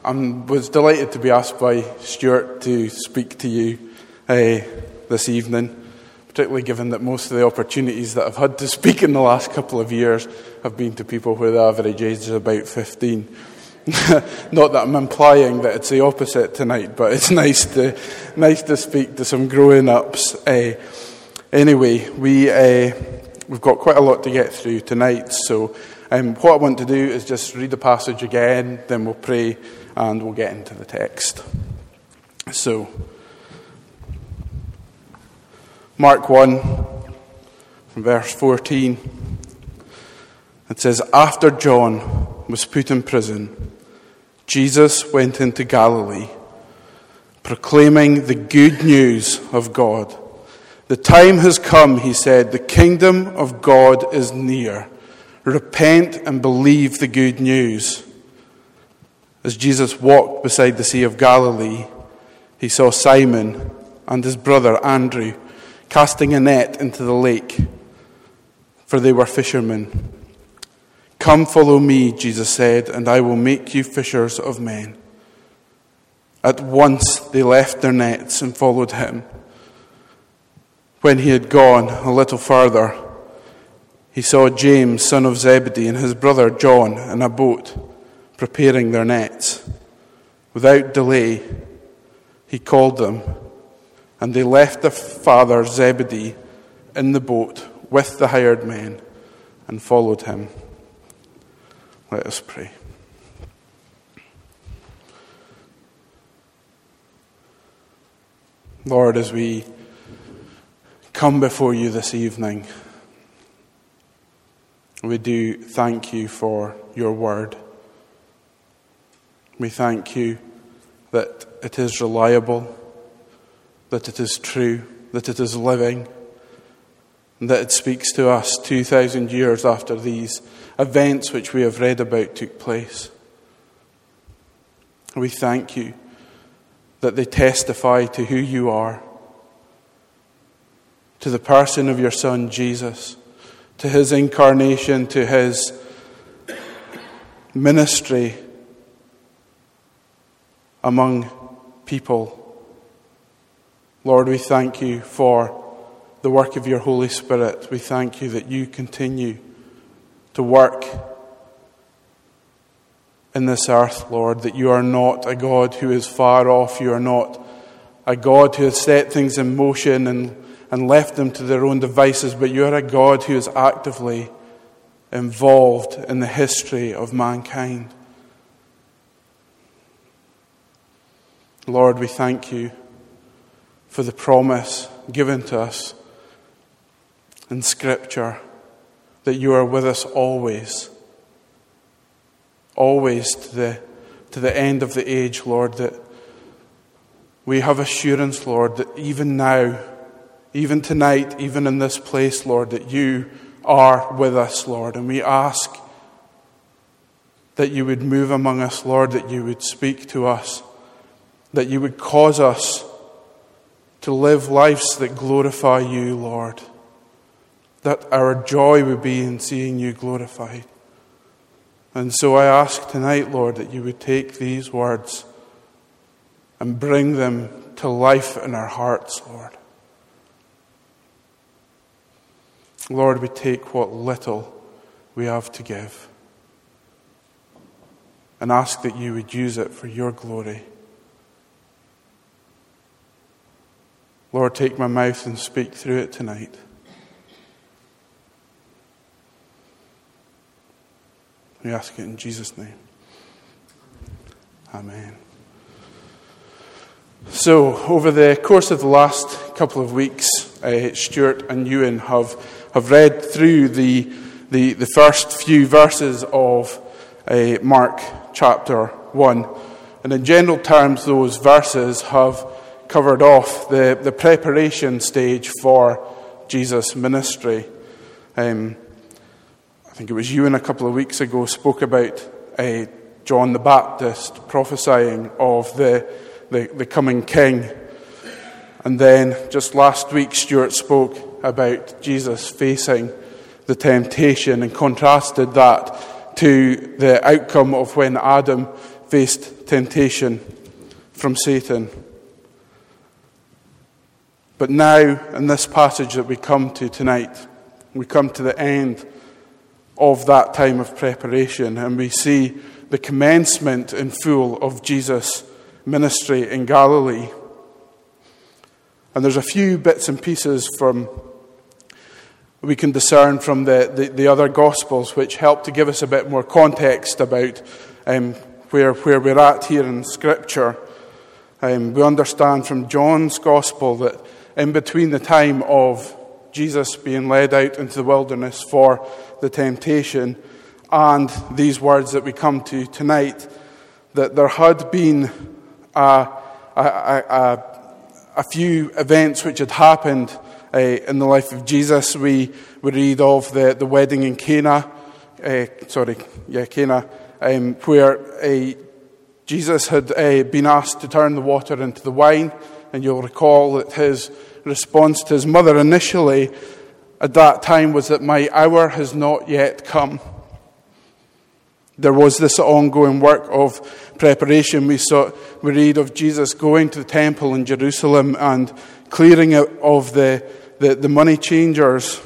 I was delighted to be asked by Stuart to speak to you this evening, particularly given that most of the opportunities that I've had to speak in the last couple of years have been to people where the average age is about 15. Not that I'm implying that it's the opposite tonight, but it's nice to speak to some growing-ups. Anyway, we've got quite a lot to get through tonight, so what I want to do is just read the passage again, then we'll pray, and we'll get into the text. So, Mark 1, from verse 14, it says, "After John was put in prison, Jesus went into Galilee, proclaiming the good news of God. 'The time has come,' he said, 'the kingdom of God is near. Repent and believe the good news.' As Jesus walked beside the Sea of Galilee, he saw Simon and his brother Andrew casting a net into the lake, for they were fishermen. 'Come, follow me,' Jesus said, 'and I will make you fishers of men.' At once they left their nets and followed him. When he had gone a little further, he saw James, son of Zebedee, and his brother John in a boat, preparing their nets. Without delay, he called them, and they left their father Zebedee in the boat with the hired men and followed him." Let us pray. Lord, as we come before you this evening, we do thank you for your word. We thank you that it is reliable, that it is true, that it is living, and that it speaks to us 2,000 years after these events which we have read about took place. We thank you that they testify to who you are, to the person of your Son Jesus, to his incarnation, to his ministry among people. Lord, we thank you for the work of your Holy Spirit. We thank you that you continue to work in this earth, Lord, that you are not a God who is far off. You are not a God who has set things in motion and left them to their own devices, but you are a God who is actively involved in the history of mankind. Lord, we thank you for the promise given to us in Scripture that you are with us always to the end of the age, Lord, that we have assurance, Lord, that even now, even tonight, even in this place, Lord, that you are with us, Lord. And we ask that you would move among us, Lord, that you would speak to us, that you would cause us to live lives that glorify you, Lord, that our joy would be in seeing you glorified. And so I ask tonight, Lord, that you would take these words and bring them to life in our hearts, Lord. Lord, we take what little we have to give and ask that you would use it for your glory. Lord, take my mouth and speak through it tonight. We ask it in Jesus' name. Amen. So, over the course of the last couple of weeks, Stuart and Ewan have read through the first few verses of Mark chapter 1. And in general terms, those verses have covered off the preparation stage for Jesus' ministry. I think it was Ewan a couple of weeks ago spoke about John the Baptist prophesying of the coming king. And then just last week, Stuart spoke about Jesus facing the temptation and contrasted that to the outcome of when Adam faced temptation from Satan. But now, in this passage that we come to tonight, we come to the end of that time of preparation, and we see the commencement in full of Jesus' ministry in Galilee. And there's a few bits and pieces we can discern from the other Gospels which help to give us a bit more context about where we're at here in Scripture. We understand from John's Gospel that in between the time of Jesus being led out into the wilderness for the temptation and these words that we come to tonight, that there had been a few events which had happened in the life of Jesus. We read of the wedding in Cana, where Jesus had been asked to turn the water into the wine. And you'll recall that his response to his mother initially at that time was that my hour has not yet come. There was this ongoing work of preparation. We read of Jesus going to the temple in Jerusalem and clearing out of the money changers.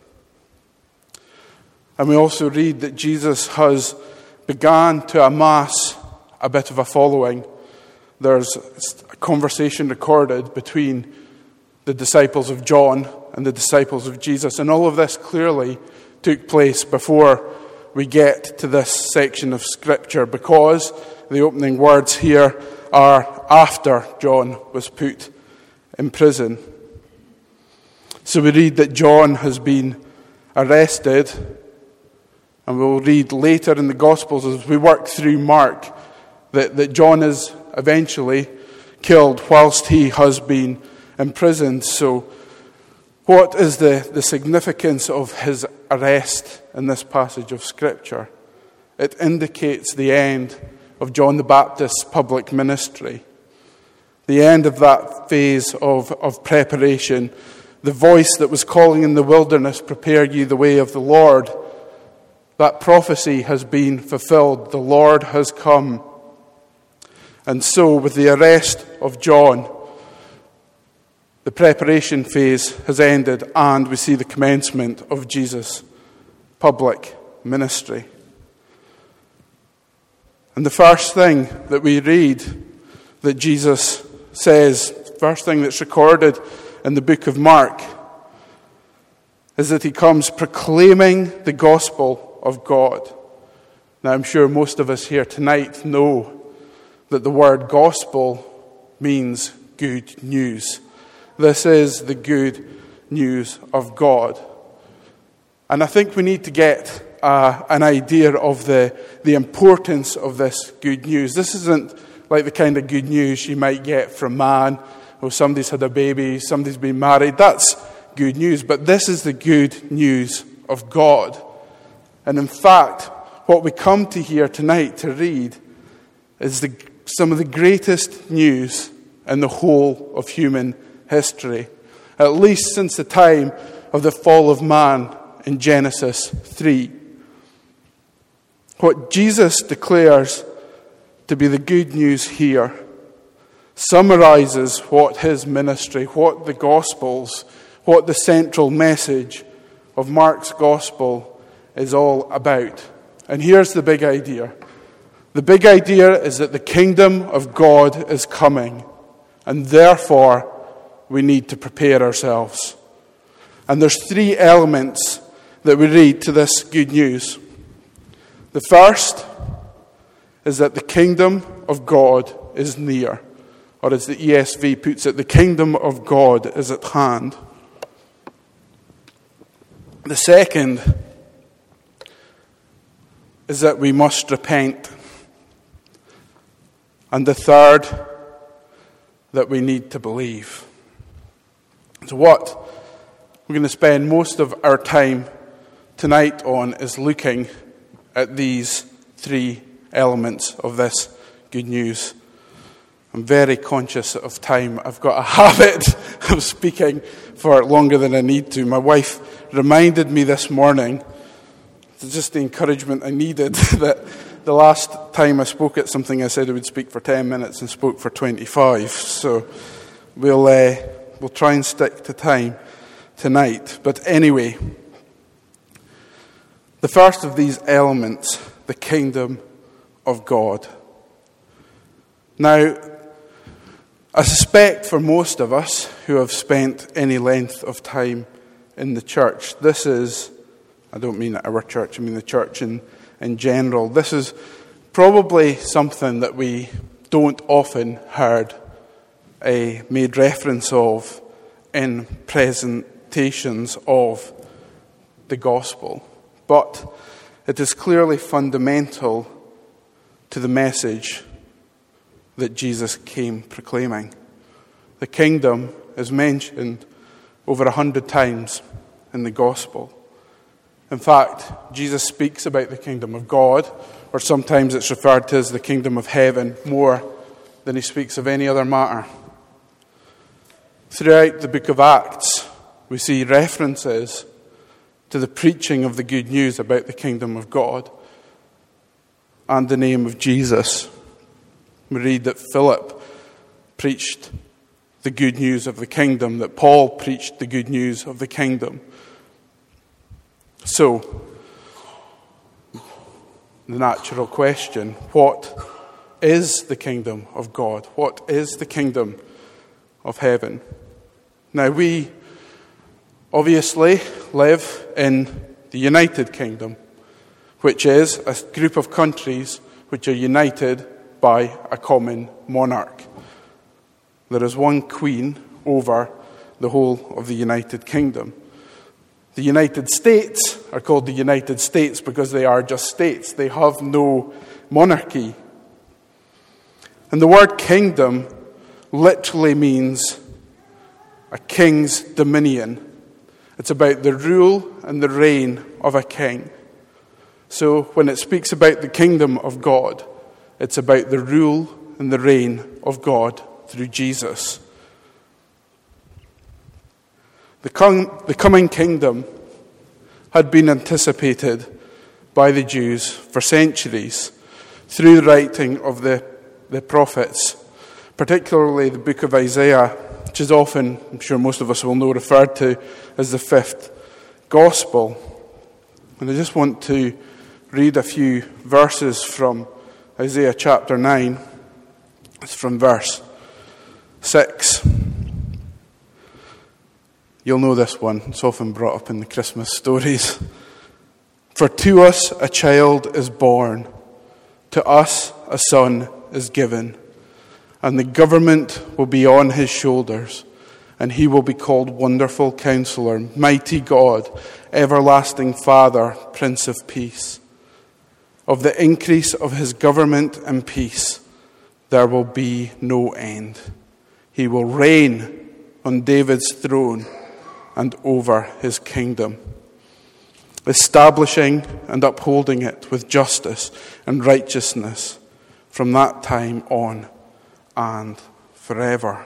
And we also read that Jesus has begun to amass a bit of a following. There's a conversation recorded between the disciples of John and the disciples of Jesus. And all of this clearly took place before we get to this section of Scripture, because the opening words here are after John was put in prison. So we read that John has been arrested, and we'll read later in the Gospels as we work through Mark that John is eventually killed whilst he has been imprisoned. So what is the significance of his arrest in this passage of Scripture? It indicates the end of John the Baptist's public ministry, the end of that phase of preparation. The voice that was calling in the wilderness, prepare ye the way of the Lord. That prophecy has been fulfilled. The Lord has come. And so, with the arrest of John, the preparation phase has ended, and we see the commencement of Jesus' public ministry. And the first thing that we read that Jesus says, first thing that's recorded in the book of Mark, is that he comes proclaiming the gospel of God. Now, I'm sure most of us here tonight know that the word gospel means good news. This is the good news of God. And I think we need to get an idea of the importance of this good news. This isn't like the kind of good news you might get from man, or somebody's had a baby, somebody's been married. That's good news. But this is the good news of God. And in fact, what we come to here tonight to read is some of the greatest news in the whole of human history, at least since the time of the fall of man in Genesis 3. What Jesus declares to be the good news here summarizes what his ministry, what the Gospels, what the central message of Mark's Gospel is all about. And here's the big idea. The big idea is that the kingdom of God is coming, and therefore we need to prepare ourselves. And there's three elements that we read to this good news. The first is that the kingdom of God is near, or as the ESV puts it, the kingdom of God is at hand. The second is that we must repent. And the third, that we need to believe. So what we're going to spend most of our time tonight on is looking at these three elements of this good news. I'm very conscious of time. I've got a habit of speaking for longer than I need to. My wife reminded me this morning, just the encouragement I needed, that the last time I spoke at something, I said I would speak for 10 minutes and spoke for 25. So we'll try and stick to time tonight. But anyway, the first of these elements, the kingdom of God. Now, I suspect for most of us who have spent any length of time in the church, this is, I don't mean our church, I mean the church in general, this is probably something that we don't often heard made reference of in presentations of the gospel. But it is clearly fundamental to the message that Jesus came proclaiming. The kingdom is mentioned over 100 times in the gospel. In fact, Jesus speaks about the kingdom of God, or sometimes it's referred to as the kingdom of heaven, more than he speaks of any other matter. Throughout the book of Acts, we see references to the preaching of the good news about the kingdom of God and the name of Jesus. We read that Philip preached the good news of the kingdom, that Paul preached the good news of the kingdom. So, the natural question, what is the kingdom of God? What is the kingdom of heaven? Now, we obviously live in the United Kingdom, which is a group of countries which are united by a common monarch. There is one queen over the whole of the United Kingdom. The United States are called the United States because they are just states. They have no monarchy. And the word kingdom literally means a king's dominion. It's about the rule and the reign of a king. So when it speaks about the kingdom of God, it's about the rule and the reign of God through Jesus. The coming kingdom had been anticipated by the Jews for centuries through the writing of the prophets, particularly the book of Isaiah, which is often, I'm sure most of us will know, referred to as the fifth gospel. And I just want to read a few verses from Isaiah chapter 9. It's from verse 6. You'll know this one. It's often brought up in the Christmas stories. For to us a child is born, to us a son is given, and the government will be on his shoulders, and he will be called Wonderful Counselor, Mighty God, Everlasting Father, Prince of Peace. Of the increase of his government and peace there will be no end. He will reign on David's throne and over his kingdom, establishing and upholding it with justice and righteousness from that time on and forever.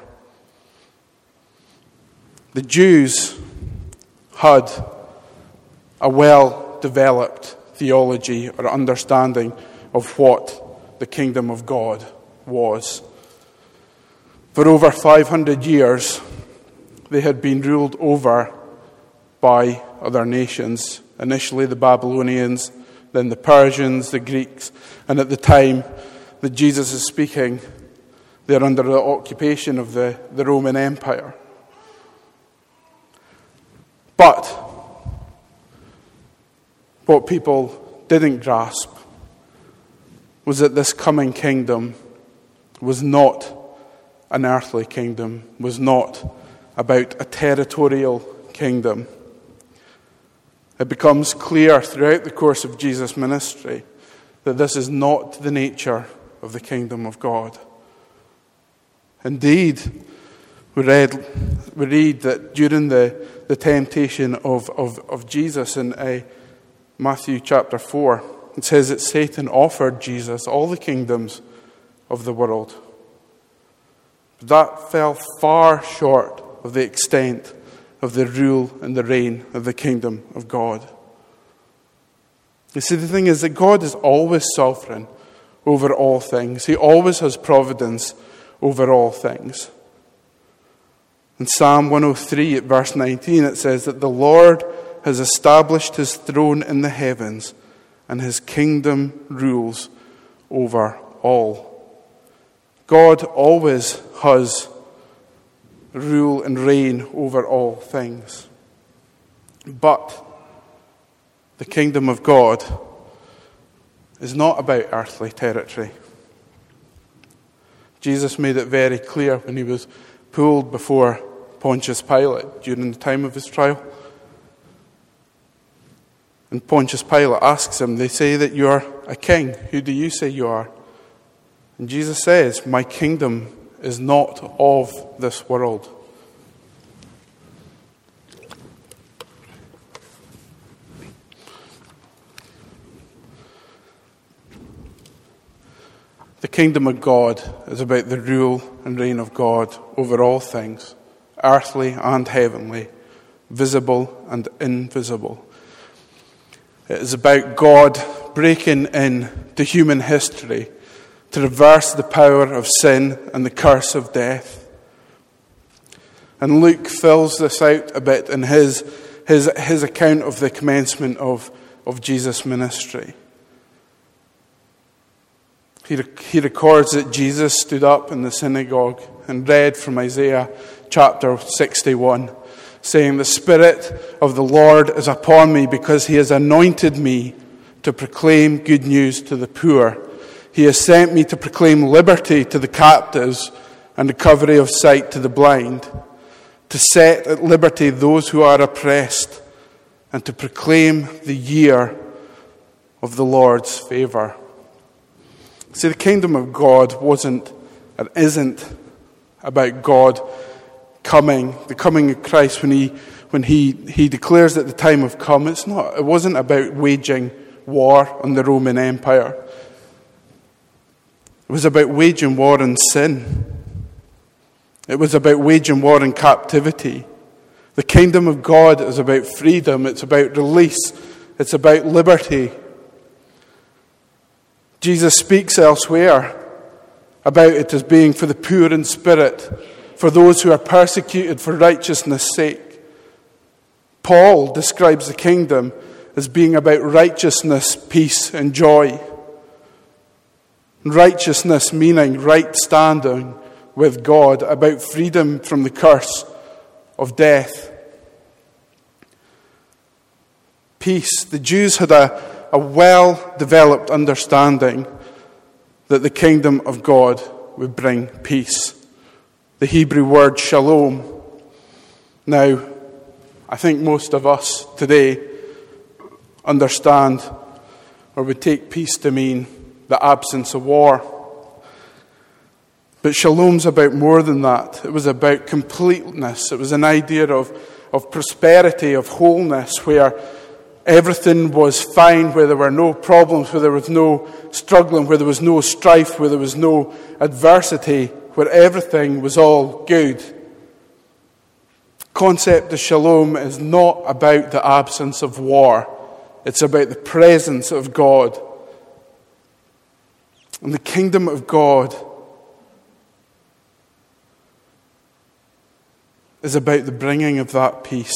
The Jews had a well-developed theology or understanding of what the kingdom of God was. For over 500 years, they had been ruled over by other nations. Initially the Babylonians, then the Persians, the Greeks, and at the time that Jesus is speaking, they're under the occupation of the Roman Empire. But what people didn't grasp was that this coming kingdom was not an earthly kingdom, was not about a territorial kingdom. It becomes clear throughout the course of Jesus' ministry that this is not the nature of the kingdom of God. Indeed, we read that during the temptation of Jesus in Matthew chapter 4, it says that Satan offered Jesus all the kingdoms of the world. But that fell far short of the extent of the rule and the reign of the kingdom of God. You see, the thing is that God is always sovereign over all things. He always has providence over all things. In Psalm 103 at verse 19 it says that the Lord has established his throne in the heavens and his kingdom rules over all. God always has rule and reign over all things. But the kingdom of God is not about earthly territory. Jesus made it very clear when he was pulled before Pontius Pilate during the time of his trial. And Pontius Pilate asks him, they say that you are a king. Who do you say you are? And Jesus says, my kingdom is not of this world. The kingdom of God is about the rule and reign of God over all things, earthly and heavenly, visible and invisible. It is about God breaking into human history to reverse the power of sin and the curse of death. And Luke fills this out a bit in his account of the commencement of Jesus' ministry. He records that Jesus stood up in the synagogue and read from Isaiah chapter 61, saying, the Spirit of the Lord is upon me because he has anointed me to proclaim good news to the poor. He has sent me to proclaim liberty to the captives and recovery of sight to the blind, to set at liberty those who are oppressed, and to proclaim the year of the Lord's favour. See, the kingdom of God isn't about God coming, the coming of Christ when he declares that the time have come. It wasn't about waging war on the Roman Empire. It was about waging war on sin. It was about waging war in captivity. The kingdom of God is about freedom. It's about release. It's about liberty. Jesus speaks elsewhere about it as being for the poor in spirit, for those who are persecuted for righteousness' sake. Paul describes the kingdom as being about righteousness, peace, and joy. Righteousness meaning right standing with God, about freedom from the curse of death. Peace. The Jews had a well-developed understanding that the kingdom of God would bring peace. The Hebrew word shalom. Now, I think most of us today understand or would take peace to mean the absence of war. But shalom's about more than that. It was about completeness. It was an idea of prosperity, of wholeness, where everything was fine, where there were no problems, where there was no struggling, where there was no strife, where there was no adversity, where everything was all good. The concept of shalom is not about the absence of war. It's about the presence of God. And the kingdom of God is about the bringing of that peace.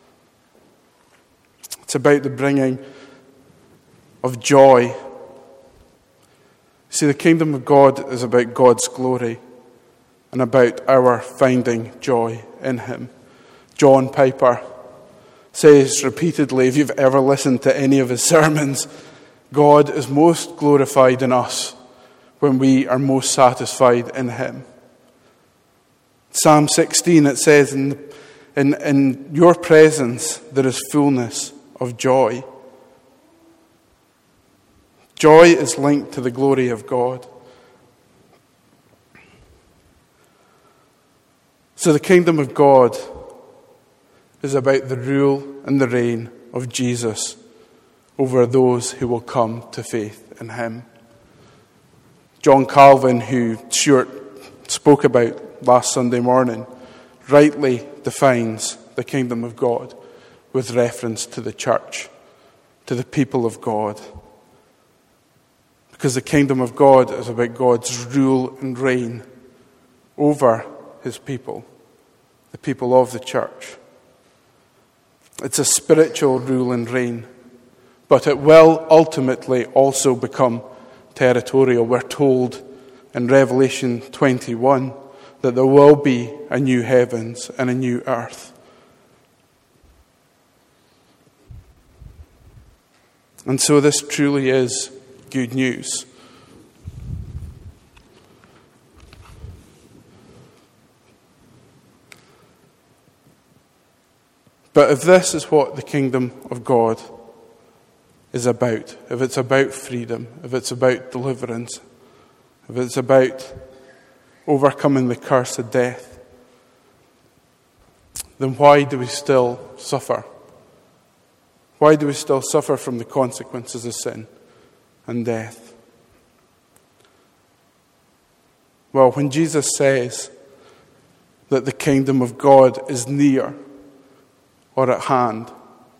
It's about the bringing of joy. See, the kingdom of God is about God's glory and about our finding joy in him. John Piper says repeatedly, if you've ever listened to any of his sermons, God is most glorified in us when we are most satisfied in him. Psalm 16, it says, in your presence there is fullness of joy. Joy is linked to the glory of God. So the kingdom of God is about the rule and the reign of Jesus over those who will come to faith in him. John Calvin, who Stuart spoke about last Sunday morning, rightly defines the kingdom of God with reference to the church. to the people of God. Because the kingdom of God is about God's rule and reign over his people, the people of the church. It's a spiritual rule and reign, but it will ultimately also become territorial. We're told in Revelation 21 that there will be a new heavens and a new earth. And so this truly is good news. But if this is what the kingdom of God is about, if it's about freedom, if it's about deliverance, if it's about overcoming the curse of death, then why do we still suffer? Why do we still suffer from the consequences of sin and death? Well, when Jesus says that the kingdom of God is near or at hand,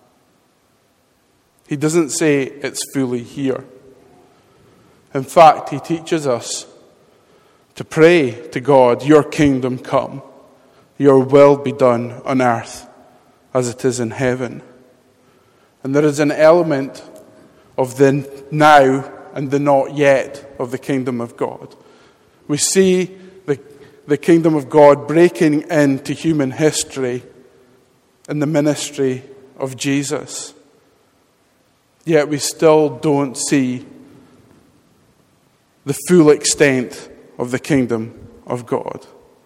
he doesn't say it's fully here. In fact, he teaches us to pray to God, your kingdom come, your will be done on earth as it is in heaven. And there is an element of the now and the not yet of the kingdom of God. We see the kingdom of God breaking into human history in the ministry of Jesus. Yet we still don't see the full extent of the kingdom of God.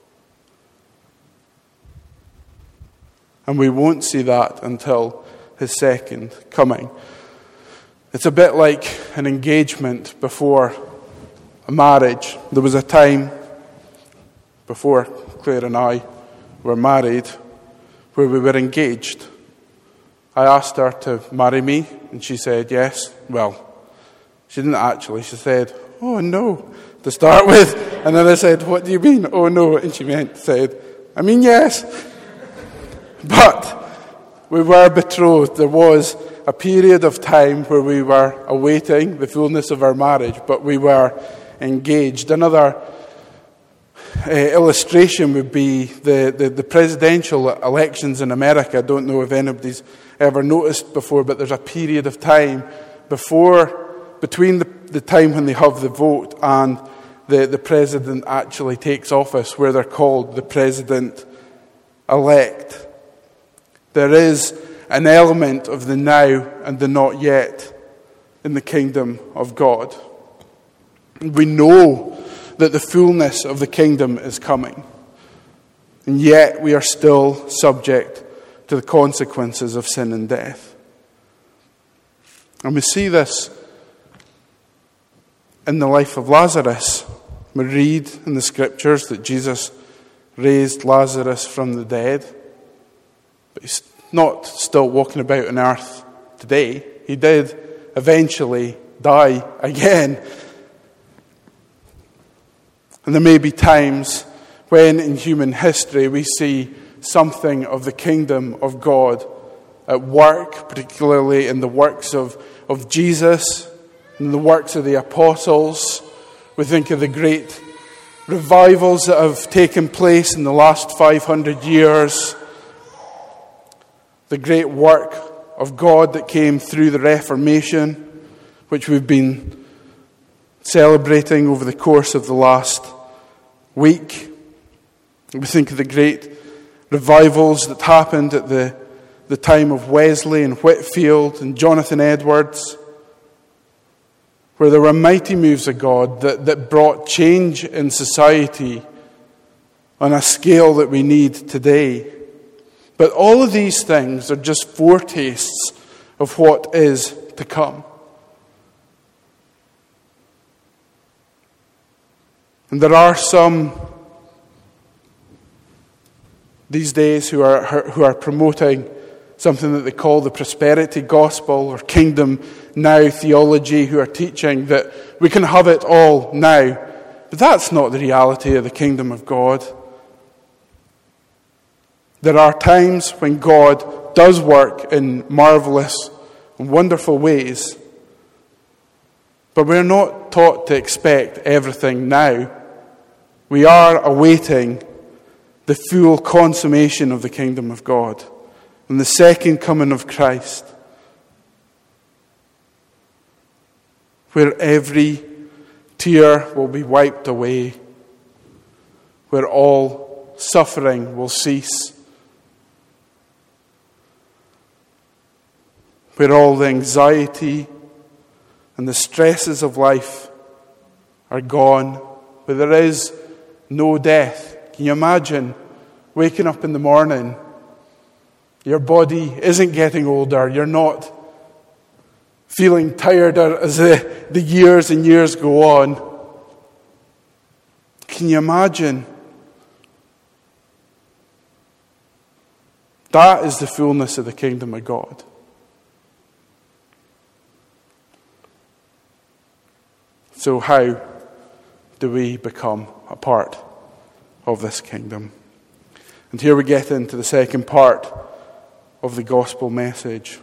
And we won't see that until his second coming. It's a bit like an engagement before a marriage. There was a time before Claire and I were married where we were engaged. I asked her to marry me, and she said yes. Well, she didn't actually. She said, "Oh no," to start with. And then I said, "What do you mean, oh no?" And she said, "I mean yes." But we were betrothed. There was a period of time where we were awaiting the fullness of our marriage, but we were engaged. Another illustration would be the presidential elections in America. I don't know if anybody's ever noticed before, but there's a period of time between the time when they have the vote and the president actually takes office, where they're called the president-elect. There is an element of the now and the not yet in the kingdom of God. We know that the fullness of the kingdom is coming, and yet we are still subject to the consequences of sin and death. And we see this in the life of Lazarus. We read in the scriptures that Jesus raised Lazarus from the dead, but he's not still walking about on earth today. He did eventually die again. And there may be times when in human history we see something of the kingdom of God at work, particularly in the works of Jesus, in the works of the apostles. We think of the great revivals that have taken place in the last 500 years. The great work of God that came through the Reformation, which we've been celebrating over the course of the last week. We think of the great revivals that happened at the time of Wesley and Whitefield and Jonathan Edwards, where there were mighty moves of God that brought change in society on a scale that we need today. But all of these things are just foretastes of what is to come. And there are some these days who are promoting something that they call the prosperity gospel or kingdom now theology, who are teaching that we can have it all now. But that's not the reality of the kingdom of God. There are times when God does work in marvelous in wonderful ways. But we're not taught to expect everything now. We are awaiting the full consummation of the kingdom of God and the second coming of Christ, where every tear will be wiped away, where all suffering will cease, where all the anxiety and the stresses of life are gone, where there is no death. Can you imagine waking up in the morning? Your body isn't getting older. You're not feeling tireder as the years and years go on. Can you imagine? That is the fullness of the kingdom of God. So how do we become a part of this kingdom? And here we get into the second part of the gospel message,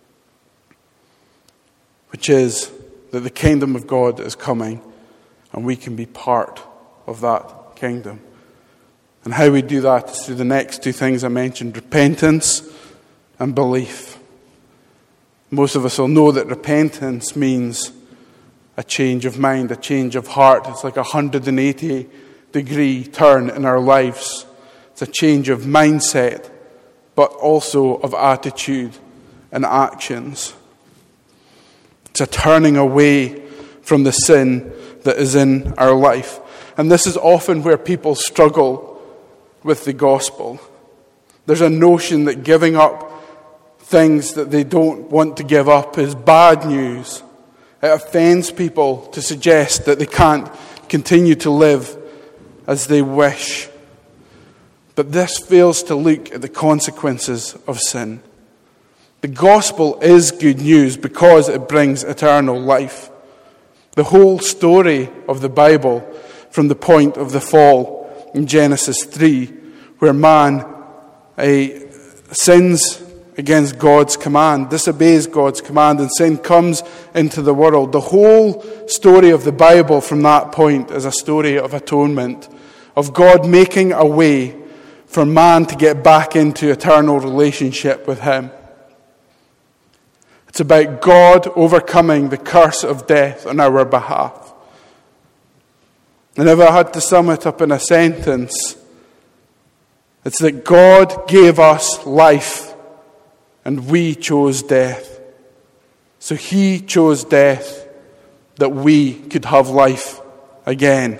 which is that the kingdom of God is coming and we can be part of that kingdom. And how we do that is through the next two things I mentioned, repentance and belief. Most of us will know that repentance means a change of mind, a change of heart. It's like a 180-degree turn in our lives. It's a change of mindset, but also of attitude and actions. It's a turning away from the sin that is in our life. And this is often where people struggle with the gospel. There's a notion that giving up things that they don't want to give up is bad news. It offends people to suggest that they can't continue to live as they wish. But this fails to look at the consequences of sin. The gospel is good news because it brings eternal life. The whole story of the Bible, from the point of the fall in Genesis 3, where man sins against God's command, disobeys God's command, and sin comes into the world. The whole story of the Bible from that point is a story of atonement, of God making a way for man to get back into eternal relationship with him. It's about God overcoming the curse of death on our behalf. And if I had to sum it up in a sentence, it's that God gave us life and we chose death. So he chose death that we could have life again.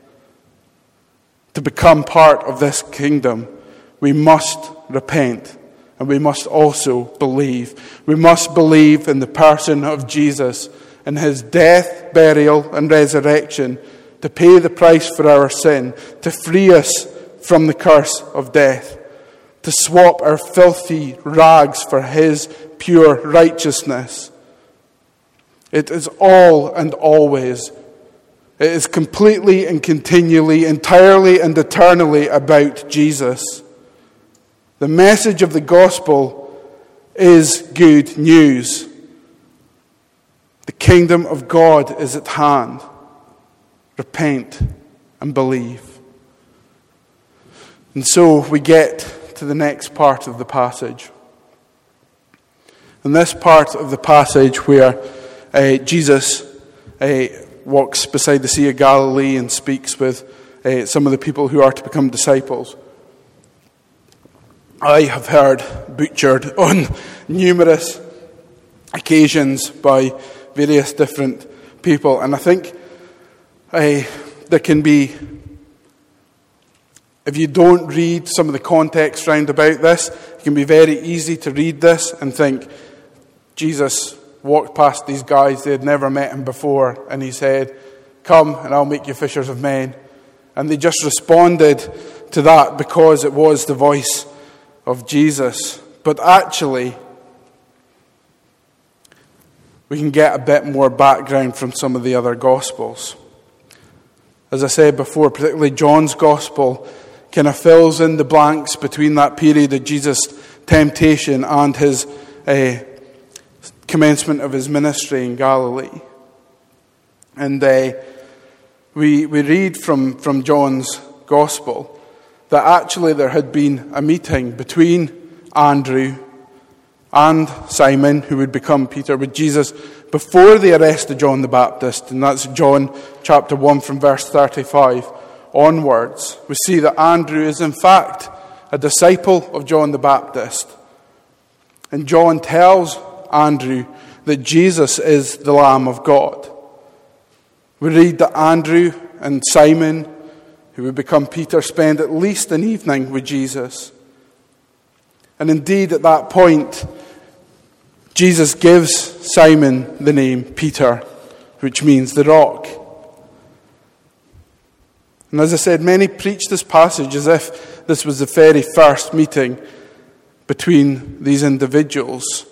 To become part of this kingdom, we must repent and we must also believe. We must believe in the person of Jesus and his death, burial, and resurrection to pay the price for our sin, to free us from the curse of death, to swap our filthy rags for his pure righteousness. It is all and always. It is completely and continually, entirely and eternally about Jesus. The message of the gospel is good news. The kingdom of God is at hand. Repent and believe. And so we get to the next part of the passage. In this part of the passage where Jesus walks beside the Sea of Galilee and speaks with some of the people who are to become disciples, I have heard butchered on numerous occasions by various different people. And I think there can be, if you don't read some of the context round about this, it can be very easy to read this and think, Jesus walked past these guys, they had never met him before, and he said, "Come and I'll make you fishers of men." And they just responded to that because it was the voice of Jesus. But actually, we can get a bit more background from some of the other Gospels. As I said before, particularly John's Gospel kind of fills in the blanks between that period of Jesus' temptation and his commencement of his ministry in Galilee. And we read from John's Gospel that actually there had been a meeting between Andrew and Simon, who would become Peter, with Jesus before the arrest of John the Baptist. And that's John chapter 1 from verse 35 onwards. We see that Andrew is in fact a disciple of John the Baptist. And John tells Andrew that Jesus is the Lamb of God. We read that Andrew and Simon, who would become Peter, spend at least an evening with Jesus. And indeed, at that point, Jesus gives Simon the name Peter, which means the rock. And as I said, many preach this passage as if this was the very first meeting between these individuals.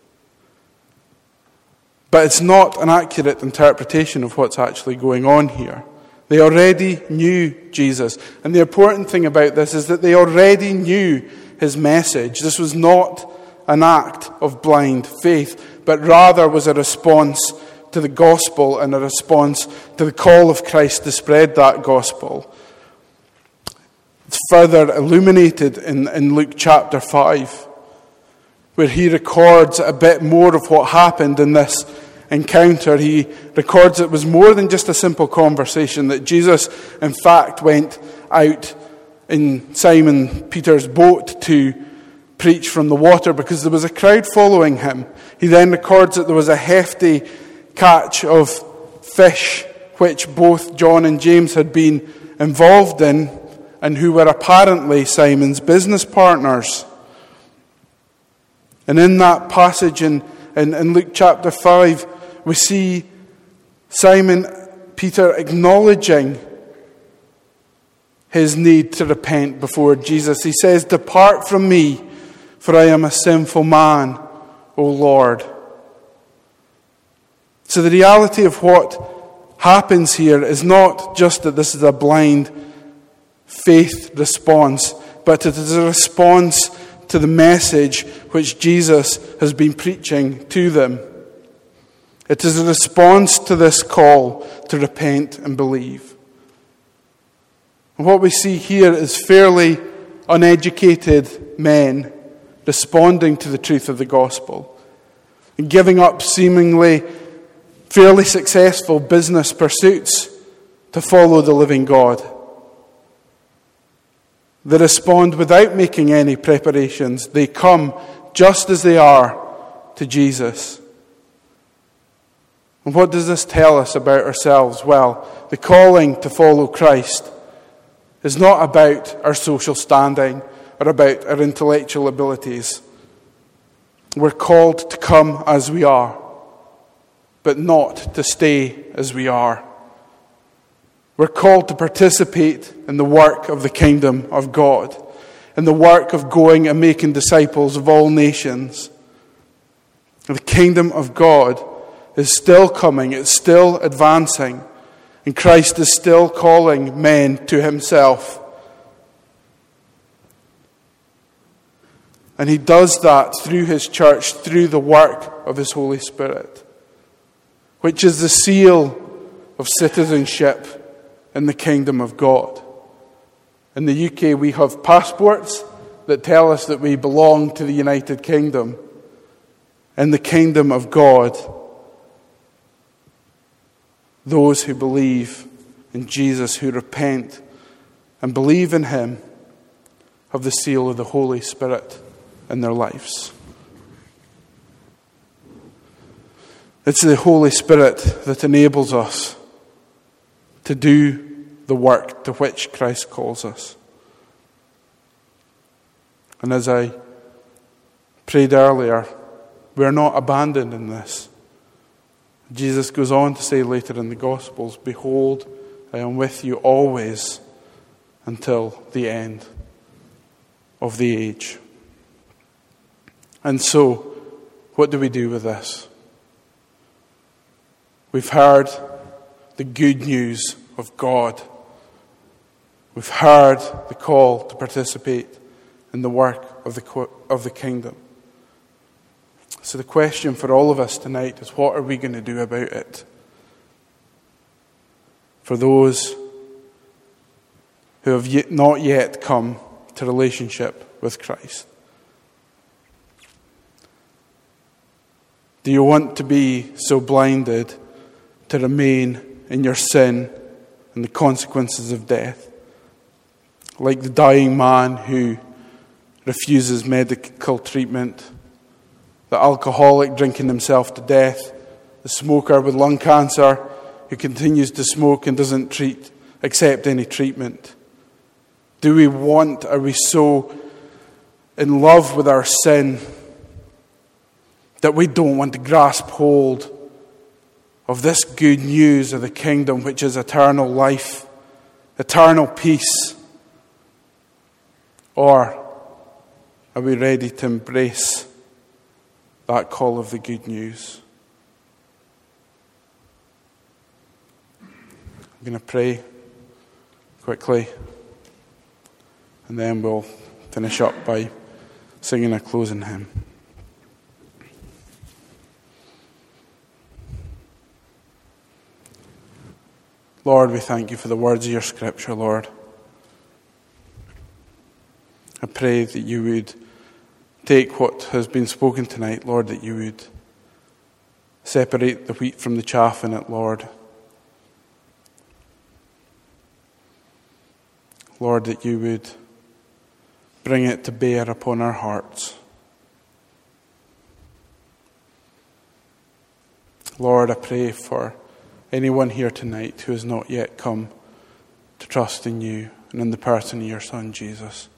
But it's not an accurate interpretation of what's actually going on here. They already knew Jesus. And the important thing about this is that they already knew his message. This was not an act of blind faith, but rather was a response to the gospel and a response to the call of Christ to spread that gospel. It's further illuminated in Luke chapter 5, where he records a bit more of what happened in this encounter. He records it was more than just a simple conversation, that Jesus, in fact, went out in Simon Peter's boat to preach from the water because there was a crowd following him. He then records that there was a hefty catch of fish, which both John and James had been involved in, and who were apparently Simon's business partners. And in that passage in Luke chapter 5, we see Simon Peter acknowledging his need to repent before Jesus. He says, "Depart from me, for I am a sinful man, O Lord." So the reality of what happens here is not just that this is a blind faith response, but it is a response to the message which Jesus has been preaching to them. It is a response to this call to repent and believe. And what we see here is fairly uneducated men responding to the truth of the gospel and giving up seemingly fairly successful business pursuits to follow the living God. They respond without making any preparations. They come just as they are to Jesus. And what does this tell us about ourselves? Well, the calling to follow Christ is not about our social standing or about our intellectual abilities. We're called to come as we are, but not to stay as we are. We're called to participate in the work of the kingdom of God, in the work of going and making disciples of all nations. The kingdom of God is still coming, it's still advancing, and Christ is still calling men to himself. And he does that through his church, through the work of his Holy Spirit, which is the seal of citizenship in the kingdom of God. In the UK, we have passports that tell us that we belong to the United Kingdom. In the kingdom of God, those who believe in Jesus, who repent and believe in him, have the seal of the Holy Spirit in their lives. It's the Holy Spirit that enables us to do the work to which Christ calls us. And as I prayed earlier, we are not abandoned in this. Jesus goes on to say later in the Gospels, "Behold, I am with you always until the end of the age." And so, what do we do with this? We've heard the good news of God. We've heard the call to participate in the work of the kingdom. So the question for all of us tonight is, what are we going to do about it? For those who have not yet come to relationship with Christ. Do you want to be so blinded to remain in your sin and the consequences of death? Like the dying man who refuses medical treatment, the alcoholic drinking himself to death, the smoker with lung cancer who continues to smoke and doesn't accept any treatment. Are we so in love with our sin that we don't want to grasp hold of this good news of the kingdom, which is eternal life, eternal peace? Or are we ready to embrace that call of the good news? I'm going to pray quickly, and then we'll finish up by singing a closing hymn. Lord, we thank you for the words of your scripture, Lord. I pray that you would take what has been spoken tonight, Lord, that you would separate the wheat from the chaff in it, Lord. Lord, that you would bring it to bear upon our hearts. Lord, I pray for anyone here tonight who has not yet come to trust in you and in the person of your Son, Jesus.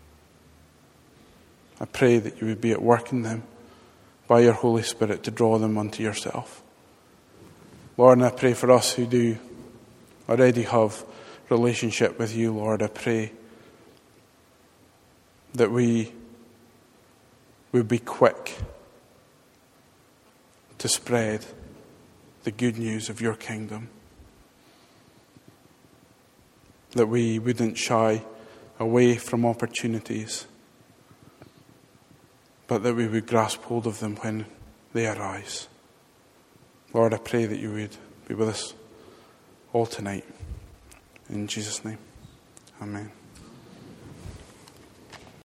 I pray that you would be at work in them by your Holy Spirit to draw them unto yourself. Lord, and I pray for us who do already have relationship with you, Lord. I pray that we would be quick to spread the good news of your kingdom. That we wouldn't shy away from opportunities, but that we would grasp hold of them when they arise. Lord, I pray that you would be with us all tonight. In Jesus' name, amen.